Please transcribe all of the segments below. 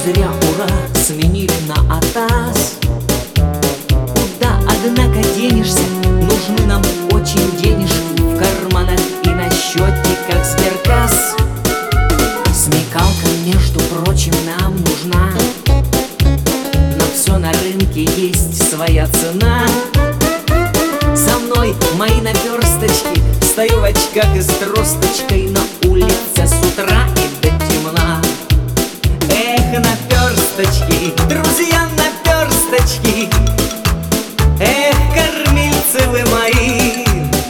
зря ура сменили на атас. Куда, однако, денешься? Нужны нам очень денежки в карманах и на счете, как сберкасс. Смекалка, между прочим, нам нужна, но все на рынке есть своя цена. Со мной мои наперсточки, стою в очках и с тросточкой на улице с утра и до темна. Эх, наперсточки, друзья, наперсточки, эх, кормильцы вы мои.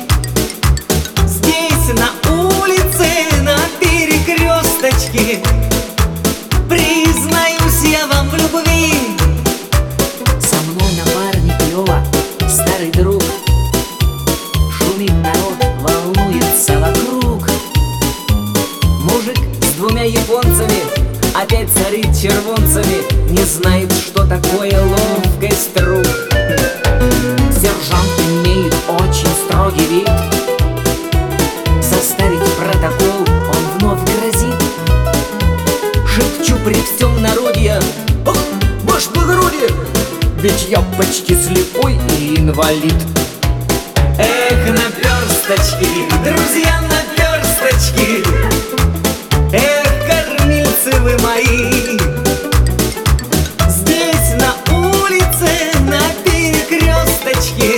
Здесь на улице, на перекресточке, признаюсь я вам в любви. Со мной напарник Лёва, старый друг, шумит народ, волнуется вокруг. Мужик с двумя японцами опять царит червонцами, не знает, что такое ловкость рук. Сержант имеет очень строгий вид, составить протокол он вновь грозит. Шепчу при всем народе: ох, ваше благородие, ведь я почти слепой и инвалид. Эх, наперсточки, друзья, наперсточки, эх, кормильцы вы мои. Здесь на улице, на перекресточке,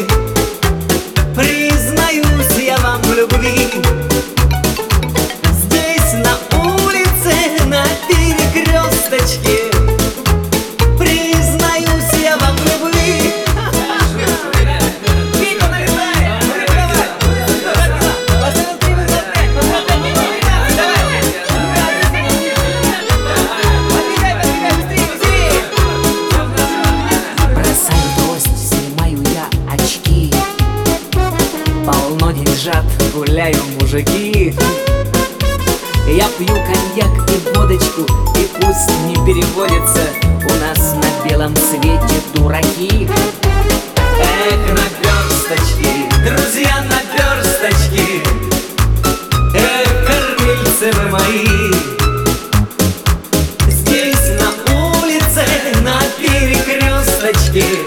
признаюсь я вам в любви. Здесь на улице, на перекресточке, признаюсь я вам в любви. Полно деньжат, гуляю, мужики. Я пью коньяк и водочку, и пусть не переводится, у нас на белом свете дураки. Эх, наперсточки, друзья, наперсточки, эх, кормильцы вы мои. Здесь на улице, на перекресточке,